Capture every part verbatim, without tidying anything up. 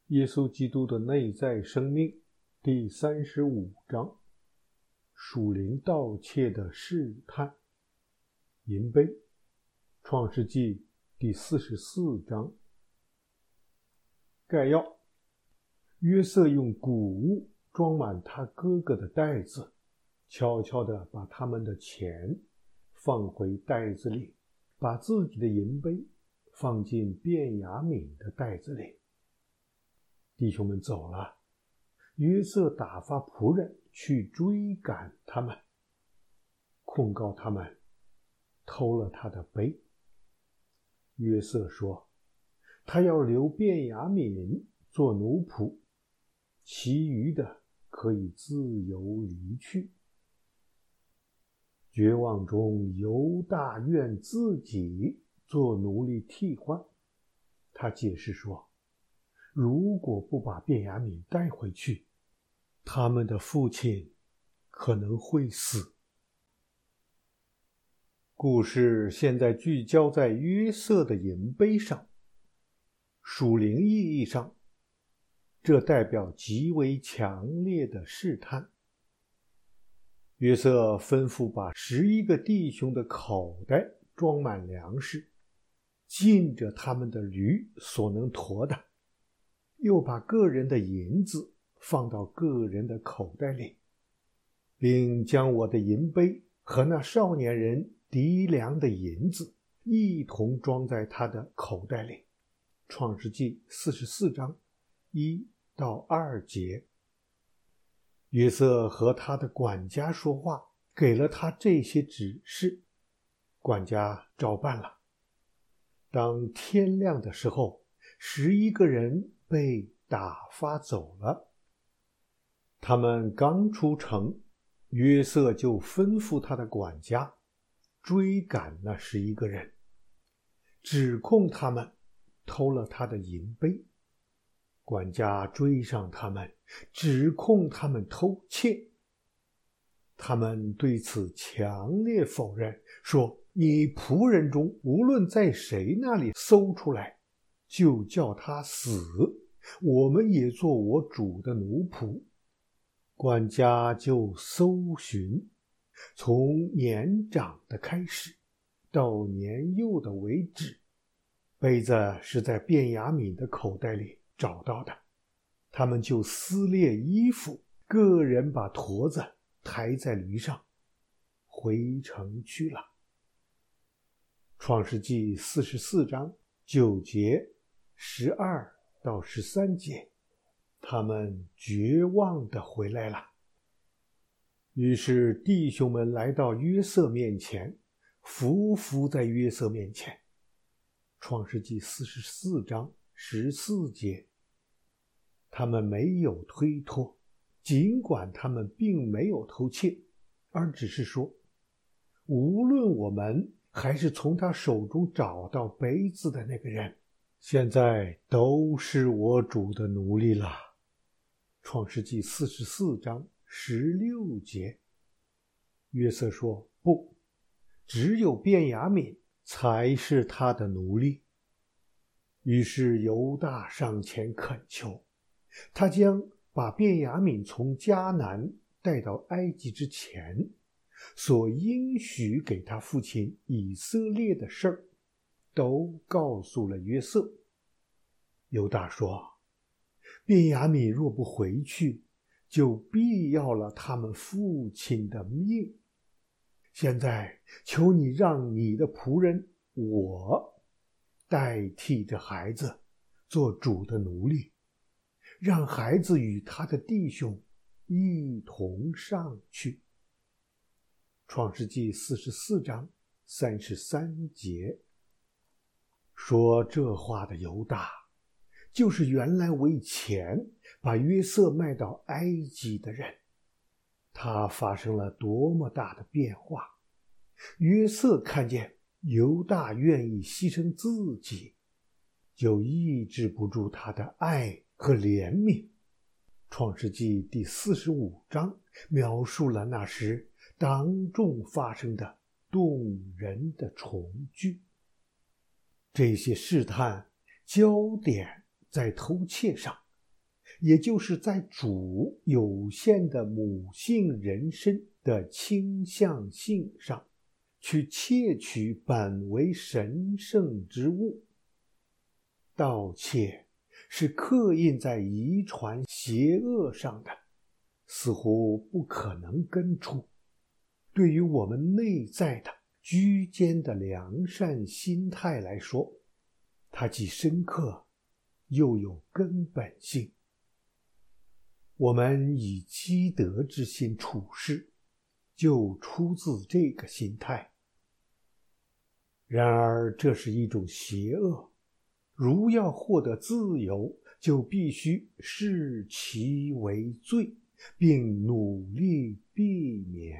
耶稣基督的内在生命第三十五章，属灵盗窃的试探。银杯，创世纪第四十四章。概要：约瑟用谷物装满他哥哥的袋子，悄悄地把他们的钱放回袋子里，把自己的银杯放进便雅悯的袋子里。弟兄们走了，约瑟打发仆人去追赶他们，控告他们偷了他的杯。约瑟说，他要留便雅悯做奴仆，其余的可以自由离去。绝望中，犹大愿自己做奴隶替换。他解释说，如果不把便雅悯带回去，他们的父亲可能会死。故事现在聚焦在约瑟的银杯上，属灵意义上，这代表极为强烈的试探。约瑟吩咐把十一个弟兄的口袋装满粮食，尽着他们的驴所能驮的，又把个人的银子放到个人的口袋里，并将我的银杯和那少年人籴粮的银子一同装在他的口袋里。创世纪四十四章一到二节。约瑟和他的管家说话，给了他这些指示，管家照办了。当天亮的时候，十一个人被打发走了。他们刚出城，约瑟就吩咐他的管家追赶那十一个人，指控他们偷了他的银杯。管家追上他们，指控他们偷窃。他们对此强烈否认，说你仆人中无论在谁那里搜出来，就叫他死，我们也做我主的奴仆。管家就搜寻，从年长的开始，到年幼的为止。杯子是在便雅悯的口袋里找到的，他们就撕裂衣服，个人把驼子抬在驴上，回城去了。创世纪四十四章九节、十二到十三节，他们绝望地回来了。于是弟兄们来到约瑟面前，伏伏在约瑟面前。创世纪四十四章十四节，他们没有推脱，尽管他们并没有偷窃，而只是说，无论我们还是从他手中找到杯子的那个人，现在都是我主的奴隶了。创世纪四十四章十六节，约瑟说，不，只有便雅悯才是他的奴隶。于是犹大上前恳求，他将把便雅悯从迦南带到埃及之前所应许给他父亲以色列的事儿，都告诉了约瑟。犹大说，便雅悯若不回去，就必要了他们父亲的命。现在求你让你的仆人我代替这孩子做主的奴隶，让孩子与他的弟兄一同上去。创世纪四十四章三十三节。说这话的犹大，就是原来为钱把约瑟卖到埃及的人。他发生了多么大的变化！约瑟看见犹大愿意牺牲自己，就抑制不住他的爱和怜悯。创世纪第四十五章描述了那时当众发生的动人的重聚。这些试探焦点在偷窃上， 也就是在主有限的母性人身的倾向性上，去窃取本为神圣之物。盗窃是刻印在遗传邪恶上的，似乎不可能根除。对于我们内在的居间的良善心态来说，它既深刻又有根本性。我们以积德之心处事，就出自这个心态。然而这是一种邪恶，如要获得自由，就必须视其为罪，并努力避免。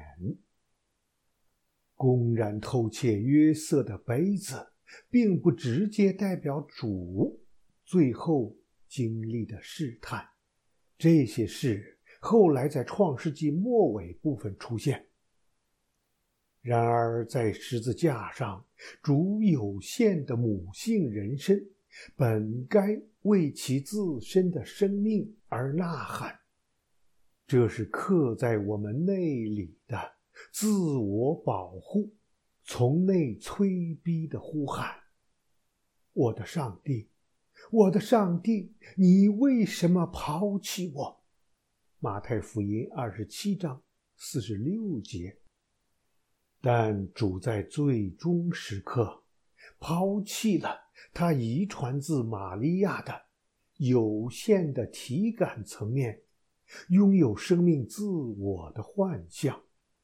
公然偷窃约瑟的杯子，并不直接代表主最后经历的试探。这些事后来在创世纪末尾部分出现。然而在十字架上，主有限的母性人身本该为其自身的生命而呐喊，这是刻在我们内里的自我保护从内催逼的呼喊。我的上帝，我的上帝，你为什么抛弃我？马太福音二十七章四十六节。但主在最终时刻抛弃了他遗传自玛利亚的有限的体感层面，拥有生命自我的幻象。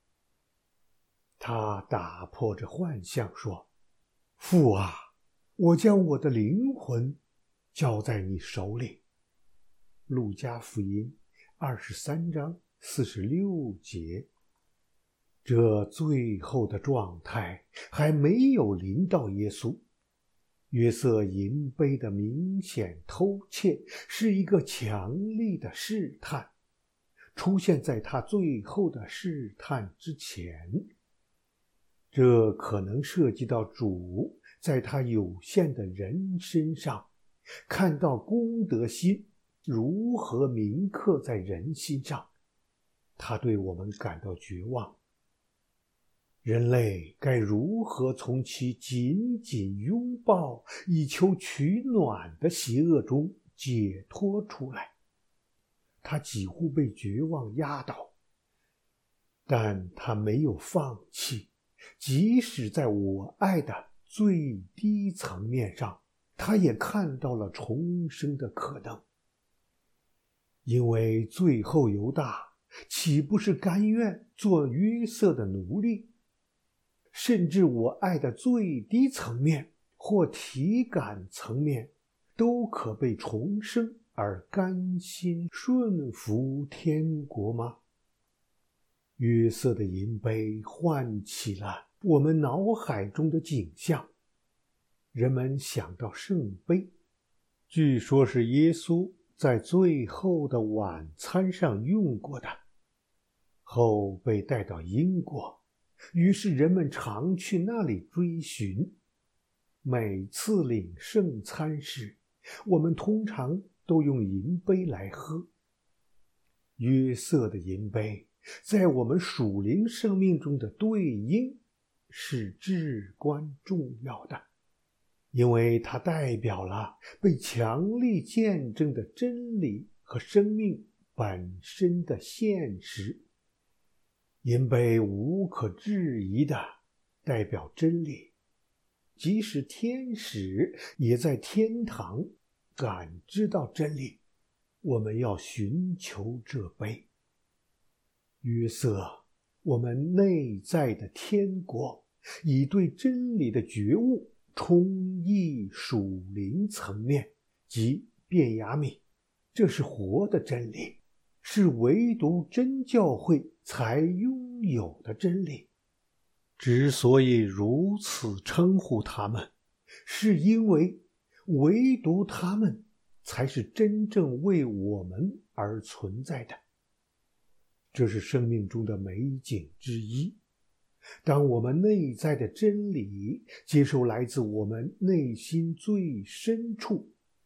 他打破这幻象说：父啊，我将我的灵魂交在你手里。路加福音二十三章四十六节。这最后的状态还没有临到耶稣。约瑟银杯的明显偷窃是一个强力的试探，出现在他最后的试探之前。这可能涉及到主在他有限的人身上看到公德心如何铭刻在人心上，他对我们感到绝望。人类该如何从其紧紧拥抱以求取暖的邪恶中解脱出来？他几乎被绝望压倒，但他没有放弃，即使在我爱的最低层面上，他也看到了重生的可能。因为最后犹大岂不是甘愿做约瑟的奴隶？甚至我爱的最低层面或体感层面都可被重生而甘心顺服天国吗？约瑟的银杯唤起了我们脑海中的景象。人们想到圣杯，据说是耶稣在最后的晚餐上用过的，后被带到英国，于是人们常去那里追寻。每次领圣餐时，我们通常都用银杯来喝。约瑟的银杯在我们属灵生命中的对应是至关重要的，因为它代表了被强力见证的真理和生命本身的现实。银杯无可置疑地代表真理，即使天使也在天堂感知到真理。我们要寻求这杯。约瑟，我们内在的天国，以对真理的觉悟充溢属灵层面，即便雅悯。这是活的真理，是唯独真教会才拥有的真理。之所以如此称呼他们，是因为唯独他们才是真正为我们而存在的。这是生命中的美景之一。当我们内在的真理接受来自我们内心最深处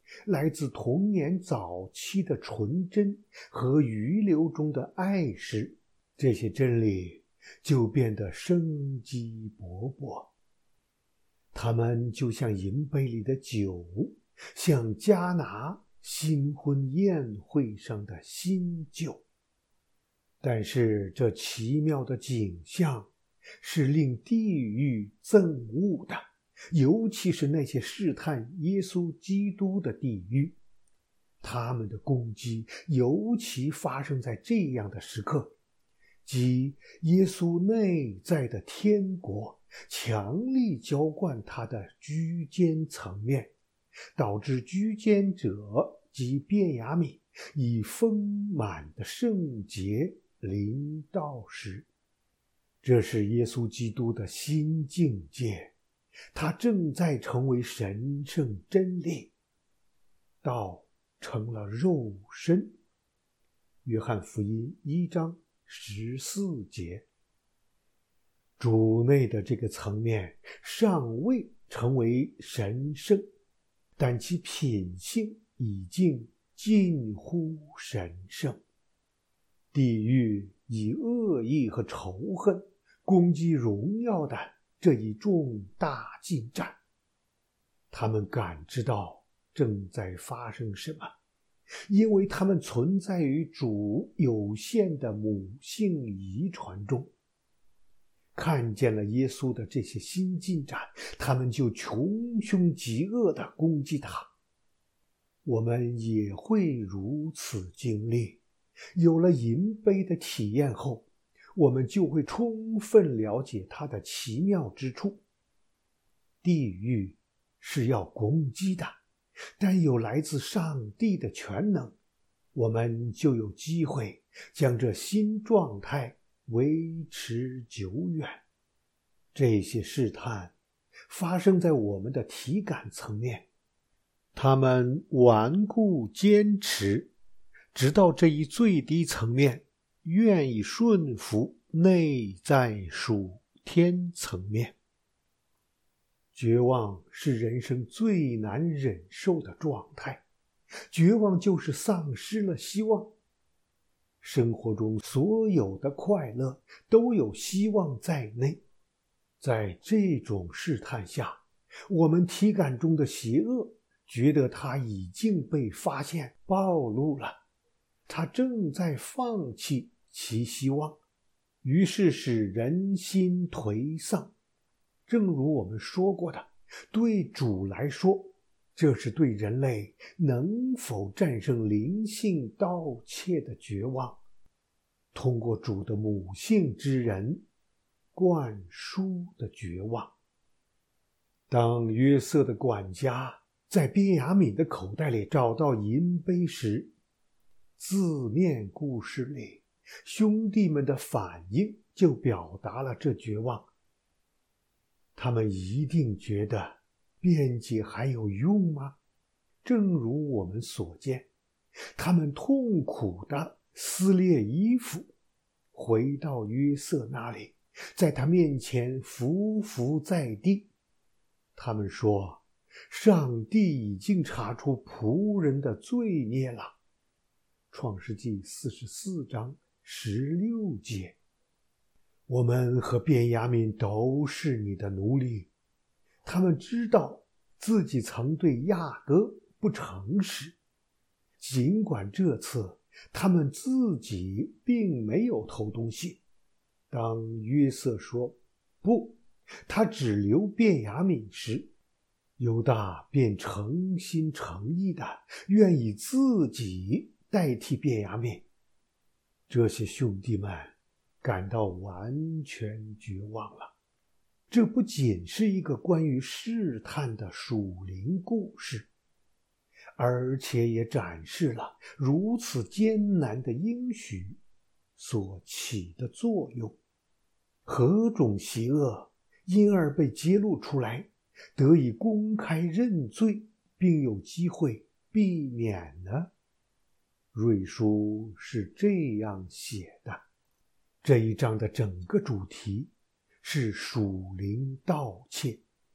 来自童年早期的纯真和余留中的爱时，这些真理就变得生机勃勃。它们就像银杯里的酒，像迦拿新婚宴会上的新酒。但是这奇妙的景象是令地狱憎恶的，尤其是那些试探耶稣基督的地狱。他们的攻击尤其发生在这样的时刻，即耶稣内在的天国强力浇灌他的居间层面，导致居间者及便雅悯以丰满的圣洁临到时。这是耶稣基督的新境界，他正在成为神圣真理，道成了肉身。约翰福音一章十四节。主内的这个层面尚未成为神圣，但其品性已经近乎神圣。地狱以恶意和仇恨攻击荣耀的这一重大进展，他们感知到正在发生什么，因为他们存在于主有限的母性遗传中。看见了耶稣的这些新进展，他们就穷凶极恶地攻击他。我们也会如此经历。有了银杯的体验后，我们就会充分了解它的奇妙之处。地狱是要攻击的，但有来自上帝的全能，我们就有机会将这新状态维持久远。这些试探发生在我们的体感层面，他们顽固坚持，直到这一最低层面愿意顺服内在属天层面。绝望是人生最难忍受的状态，绝望就是丧失了希望。生活中所有的快乐都有希望在内。在这种试探下，我们体感中的邪恶觉得它已经被发现暴露了，它正在放弃其希望，于是使人心颓丧。正如我们说过的，对主来说，这是对人类能否战胜灵性盗窃的绝望，通过主的母性之人灌输的绝望。当约瑟的管家在便雅悯的口袋里找到银杯时，字面故事里兄弟们的反应就表达了这绝望。他们一定觉得辩解还有用吗？正如我们所见，他们痛苦地撕裂衣服，回到约瑟那里，在他面前伏伏在地。他们说，上帝已经查出仆人的罪孽了。创世纪四十四章十六节。我们和便雅悯都是你的奴隶。他们知道自己曾对雅各不诚实，尽管这次他们自己并没有偷东西。当约瑟说不，他只留便雅悯时，犹大便诚心诚意的愿意自己代替便雅悯。这些兄弟们感到完全绝望了。这不仅是一个关于试探的属灵故事，而且也展示了如此艰难的应许所起的作用。何种邪恶因而被揭露出来，得以公开认罪，并有机会避免呢？瑞书是这样写的。这一章的整个主题是属灵盗窃，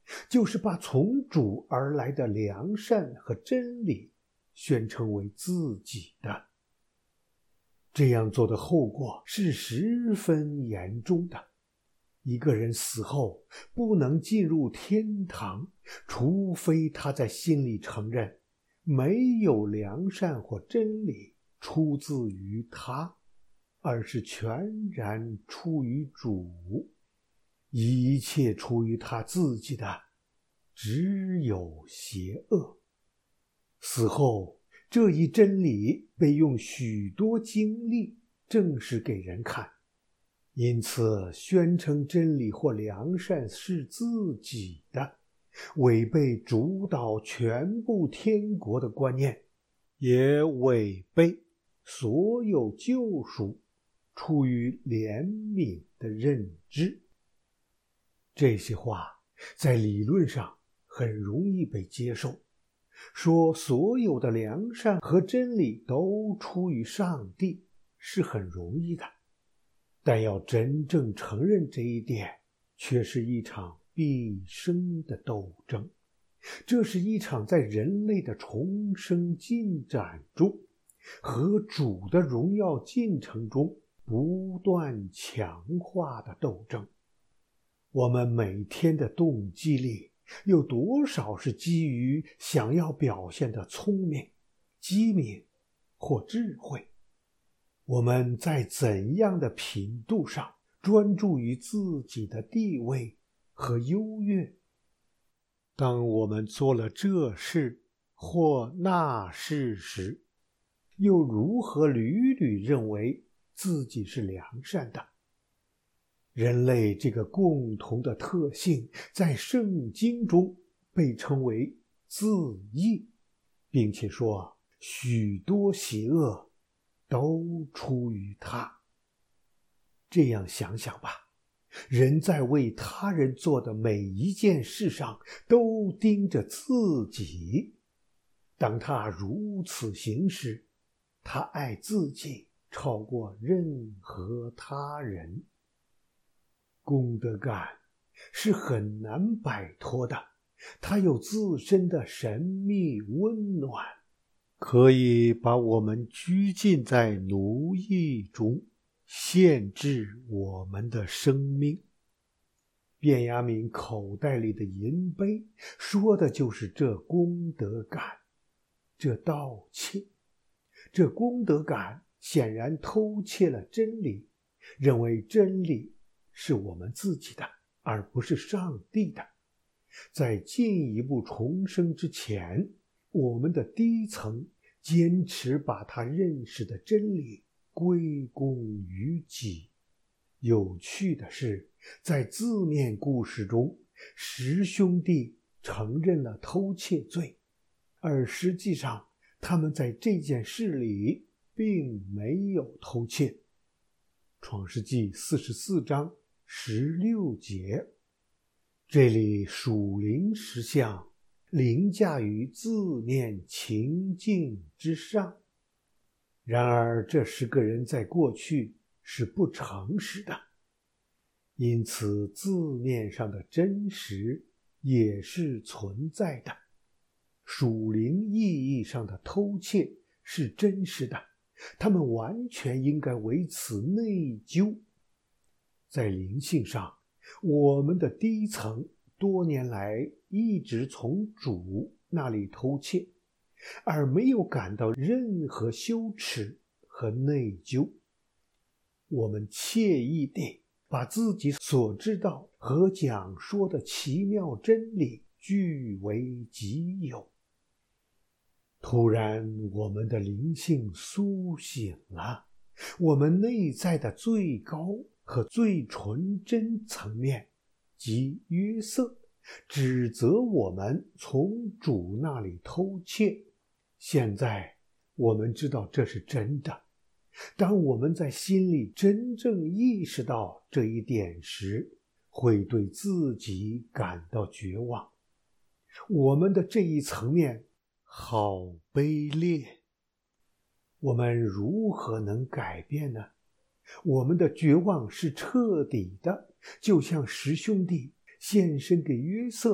就是把从主而来的良善和真理宣称为自己的。这样做的后果是十分严重的。一个人死后不能进入天堂，除非他在心里承认没有良善或真理出自于他，而是全然出于主。一切出于他自己的只有邪恶。死后，这一真理被用许多经历证实给人看，因此宣称真理或良善是自己的，违背主导全部天国的观念，也违背所有救赎出于怜悯的认知。这些话在理论上很容易被接受，说所有的良善和真理都出于上帝是很容易的，但要真正承认这一点，却是一场毕生的斗争。这是一场在人类的重生进展中和主的荣耀进程中不断强化的斗争。我们每天的动机里有多少是基于想要表现的聪明、机敏或智慧？我们在怎样的频度上专注于自己的地位和优越？当我们做了这事或那事时，又如何屡屡认为自己是良善的？人类这个共同的特性在圣经中被称为自义，并且说许多邪恶都出于他。这样想想吧，人在为他人做的每一件事上都盯着自己。当他如此行时，他爱自己超过任何他人。功德感是很难摆脱的，它有自身的神秘温暖，可以把我们拘禁在奴役中，限制我们的生命。卞雅敏口袋里的银杯说的就是这功德感，这盗窃。这功德感显然偷窃了真理，认为真理是我们自己的，而不是上帝的。在进一步重生之前，我们的低层坚持把他认识的真理归功于己。有趣的是，在字面故事中，十兄弟承认了偷窃罪，而实际上他们在这件事里并没有偷窃。创世纪四十四章十六节，这里属灵实相凌驾于字面情境之上。然而这十个人在过去是不诚实的，因此字面上的真实也是存在的。属灵意义上的偷窃是真实的，他们完全应该为此内疚。在灵性上，我们的低层多年来一直从主那里偷窃，而没有感到任何羞耻和内疚。我们惬意地把自己所知道和讲说的奇妙真理据为己有。突然，我们的灵性苏醒了，我们内在的最高和最纯真层面，即约瑟，指责我们从主那里偷窃。现在我们知道这是真的。当我们在心里真正意识到这一点时，会对自己感到绝望。我们的这一层面好卑劣，我们如何能改变呢？我们的绝望是彻底的，就像十兄弟献身给约瑟，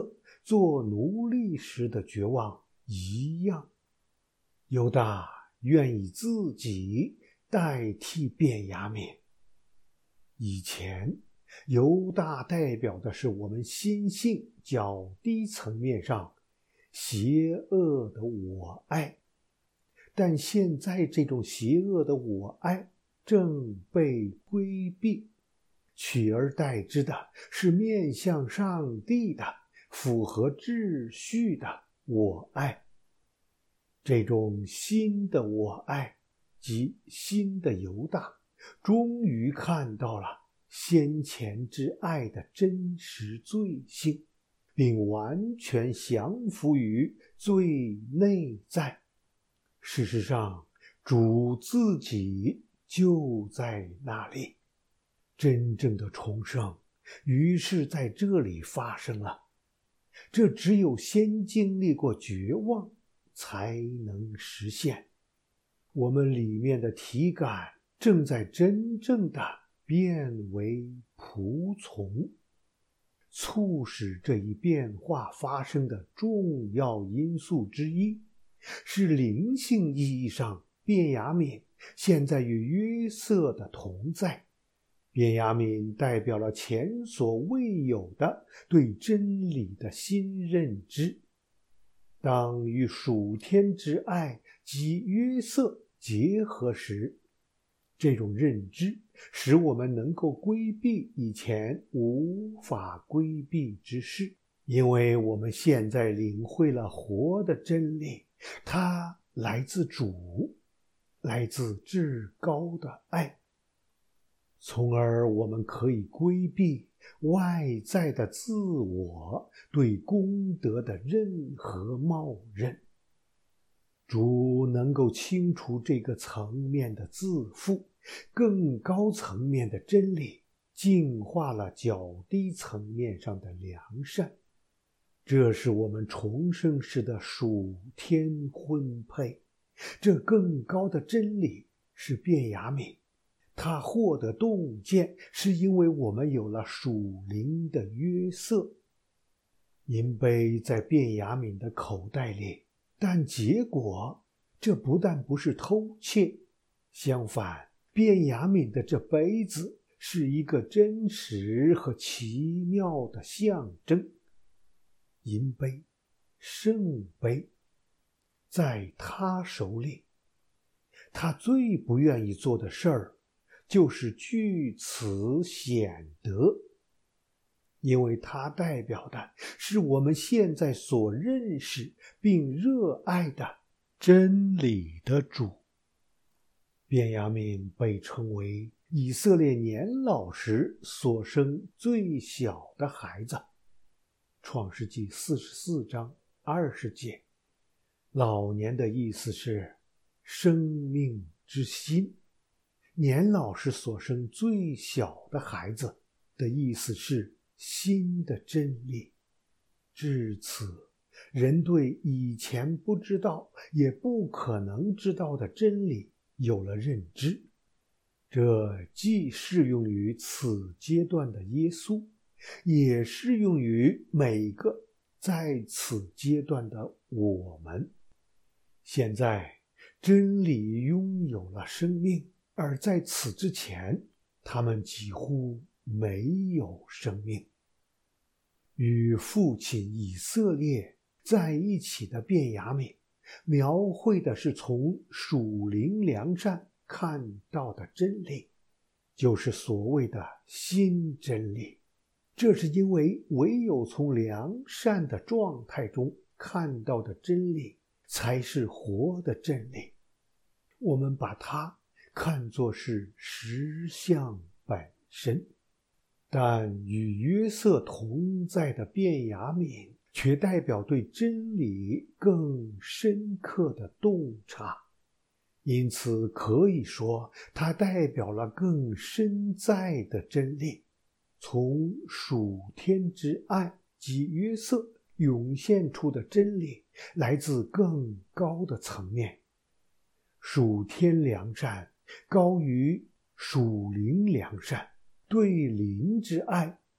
做奴隶时的绝望一样。犹大愿以自己代替便雅悯。以前，犹大代表的是我们心性较低层面上邪恶的我爱，但现在这种邪恶的我爱正被规避，取而代之的是面向上帝的、符合秩序的我爱。这种新的我爱，即新的犹大，终于看到了先前之爱的真实罪性，并完全降服于最内在。事实上，主自己就在那里。真正的重生于是在这里发生了。这只有先经历过绝望才能实现。我们里面的体感正在真正的变为仆从。促使这一变化发生的重要因素之一，是灵性意义上便雅悯现在与约瑟的同在。便雅悯代表了前所未有的对真理的新认知。当与属天之爱及约瑟结合时，这种认知使我们能够规避以前无法规避之事，因为我们现在领会了活的真理，它来自主，来自至高的爱，从而我们可以规避外在的自我对功德的任何冒认。主能够清除这个层面的自负，更高层面的真理净化了较低层面上的良善。这是我们重生时的属天婚配。这更高的真理是便雅悯，他获得洞见是因为我们有了属灵的约瑟。银杯在便雅悯的口袋里，但结果这不但不是偷窃，相反，便雅悯的这杯子是一个真实和奇妙的象征。银杯，圣杯，在他手里，他最不愿意做的事儿就是据此显得，因为它代表的是我们现在所认识并热爱的真理的主。便雅悯被称为以色列年老时所生最小的孩子，创世纪四十四章二十节。老年的意思是生命之心，年老时所生最小的孩子的意思是新的真理。至此，人对以前不知道也不可能知道的真理有了认知。这既适用于此阶段的耶稣，也适用于每个在此阶段的我们。现在，真理拥有了生命，而在此之前，他们几乎没有生命。与父亲以色列在一起的便雅悯，描绘的是从属灵良善看到的真理，就是所谓的新真理。这是因为唯有从良善的状态中看到的真理，才是活的真理。我们把它看作是实相本身。但与约瑟同在的便雅悯，却代表对真理更深刻的洞察，因此可以说，它代表了更深在的真理。从属天之爱及约瑟涌现出的真理，来自更高的层面。属天良善高于属灵良善，对灵之爱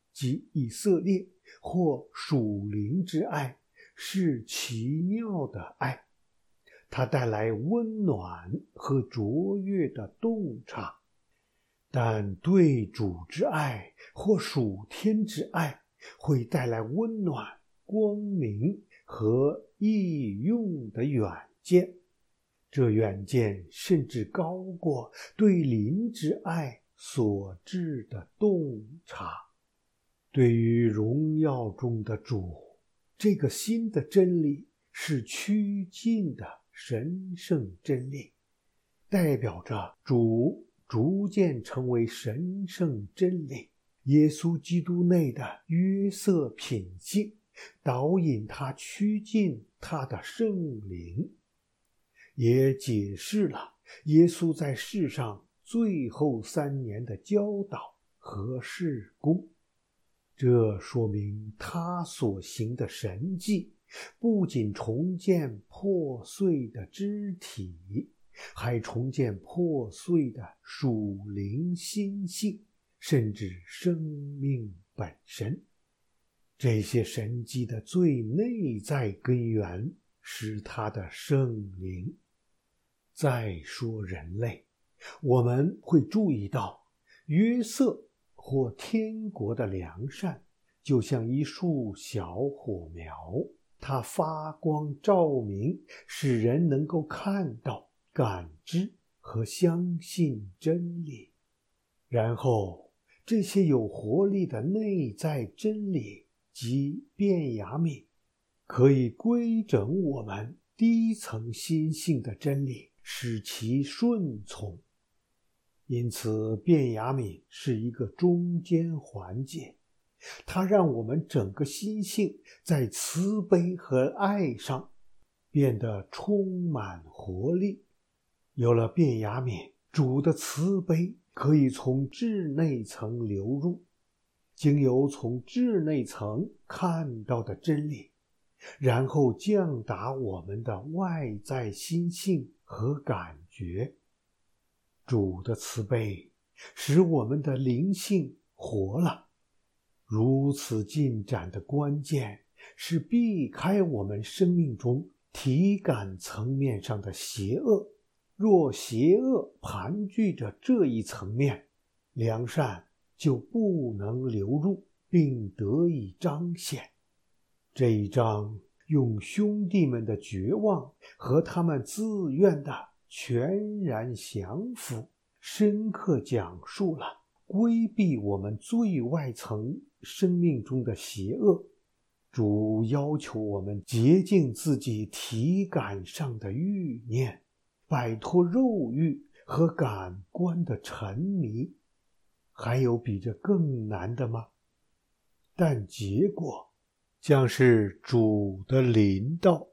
即以色列或属灵之爱，是奇妙的爱，它带来温暖和卓越的洞察。但对主之爱或属天之爱，会带来温暖、光明和义用的远见，这远见甚至高过对灵之爱所致的洞察。对于荣耀中的主，这个新的真理是趋近的神圣真理，代表着主逐渐成为神圣真理，耶稣基督内的约瑟品性，导引他趋近他的圣灵，也解释了耶稣在世上最后三年的教导和事工。这说明他所行的神迹不仅重建破碎的肢体，还重建破碎的属灵心性，甚至生命本身。这些神迹的最内在根源是他的圣灵。再说人类，我们会注意到约瑟或天国的良善，就像一束小火苗，它发光照明，使人能够看到、感知和相信真理。然后，这些有活力的内在真理及便雅悯，可以规整我们低层心性的真理，使其顺从。因此，便雅悯是一个中间环节，它让我们整个心性在慈悲和爱上变得充满活力。有了便雅悯，主的慈悲可以从至内层流入，经由从至内层看到的真理，然后降达我们的外在心性和感觉。主的慈悲使我们的灵性活了。如此进展的关键是避开我们生命中体感层面上的邪恶。若邪恶盘踞着这一层面，良善就不能流入并得以彰显。这一章用兄弟们的绝望和他们自愿的全然降服，深刻讲述了规避我们最外层生命中的邪恶。主要求我们洁净自己体感上的欲念，摆脱肉欲和感官的沉迷。还有比这更难的吗？但结果将是主的临到。